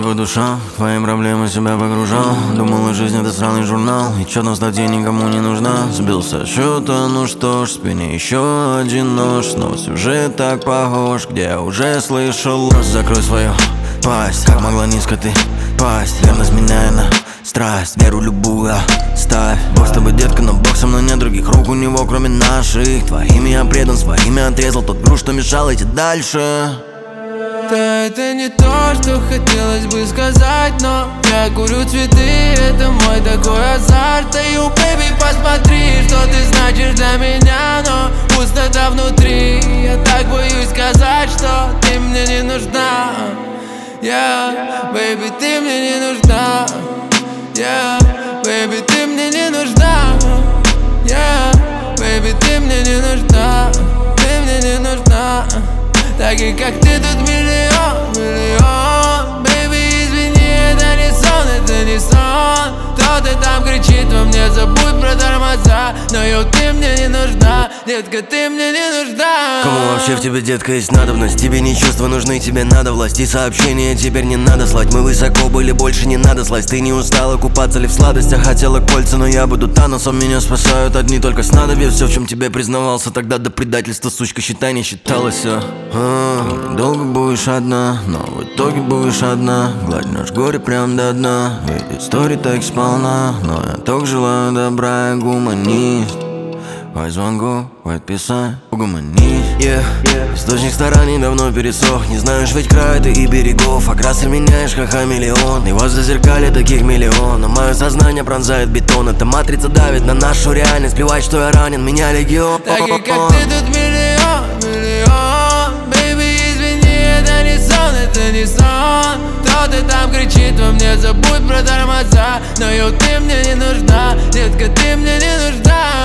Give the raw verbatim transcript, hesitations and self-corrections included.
по душам, в твои проблемы себя погружал. Думала, жизнь это сраный журнал, и чё там статья никому не нужна. Сбился счета, ну что ж, в спине еще один нож. Снова сюжет так похож, где я уже слышал ложь. Закрой свою пасть, как могла низко ты пасть. Верность меняя на страсть, веру любую ставь. Бог с тобой, детка, но Бог со мной, нет других рук у него, кроме наших. Твоими я предан, своими отрезал тот груз, что мешал идти дальше. Да, это не то, что хотелось бы сказать, но я курю цветы, это мой такой азарт. Эй, ю, бэйби, посмотри, что ты значишь для меня, но пустота внутри. Я так боюсь сказать, что ты мне не нужна. Yeah, бэйби, ты мне не нужна. Yeah, бэйби, ты мне не нужна. Yeah, бэйби, ты мне не нужна. Ты мне не нужна. Таких как ты тут миллион, миллион. Бэйби, извини, это не сон, это не сон. Кто-то там кричит во мне, забудь про тормоза. Но йо, ты мне не нужна, детка, ты мне не нужна. Кому вообще в тебе, детка, есть надобность? Тебе не чувства нужны, тебе надо власть. И сообщения теперь не надо слать. Мы высоко были, больше не надо слазь. Ты не устала купаться ли в сладостях? Хотела кольца, но я буду Таносом. Меня спасают одни только снадобья. Все, в чем тебе признавался тогда до предательства, сучка, считай, не считалось все. А, долго будешь одна, но в итоге будешь одна. Гладь наш горе прям до дна. Ведь истории так сполна, но я только желаю добра, я гуманист. Ой, звонку, ой, отписать, угомонись, yeah. Источник стараний давно пересох. Не знаешь ведь края ты и берегов. Окрасы меняешь, как хамелеон. И возле зеркаля таких миллион. Но мое сознание пронзает бетон. Эта матрица давит на нашу реальность. Плевать, что я ранен, меня легион. Таких как ты тут миллион, миллион. Бэйби, извини, это не сон, это не сон. Кто-то там кричит во мне, забудь про тормоза. Но йо, ты мне не нужна, детка, ты мне не нужна.